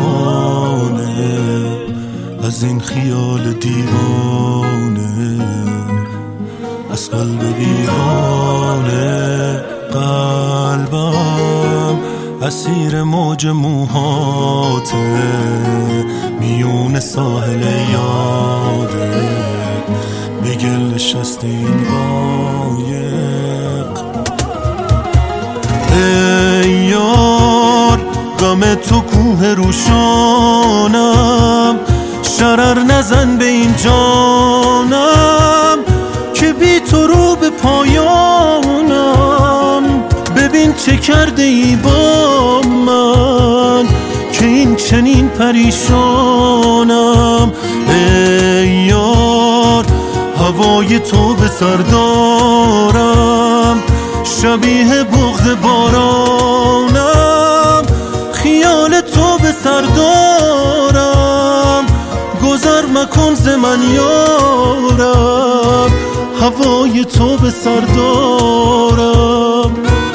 پنهانه از این خیال دیوانه، از قلب ویرانه قلبم اسیر موج موهاته، میون ساحل یاده به گل نشست این قایق. ای یار غم تو کوه روشانم، شرر نزن به این جانم که بی تو رو به پایانم. ببین چه کرده ای با من که این چنین پریشانم. ای یار هوای تو به سر دارم، شبیه بغض بارانم، خیال تو به سر دارم، گذر مکن ز من یارم، هوای تو به سر دارم.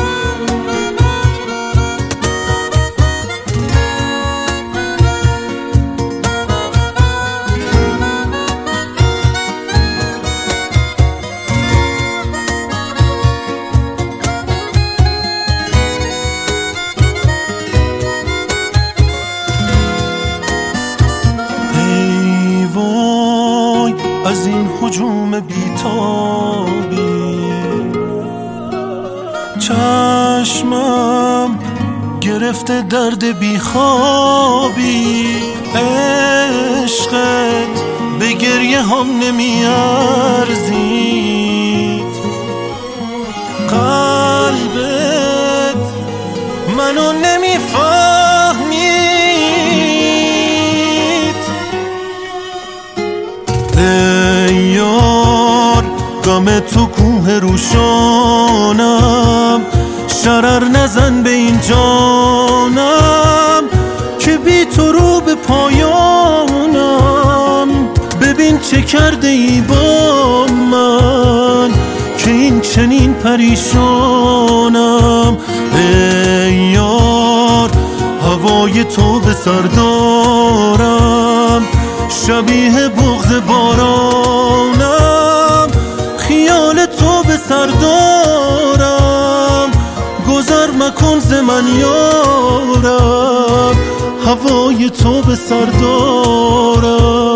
از این هجوم بیتابی چشمم گرفته درد بیخوابی، عشقت به گریه هم نمی ارزید، قلبت منو نمی فهمید. ای یار غم تو کوه روشانم، شرر نزن به این جانم که بی تو رو به پایانم. ببین چه کرده ای با من که این چنین پریشانم. ای یار هوای تو به سر دارم، شبیه بغض بارانم، خیال تو به سر دارم، گذر مکن ز من یارم، هوای تو به سر دارم.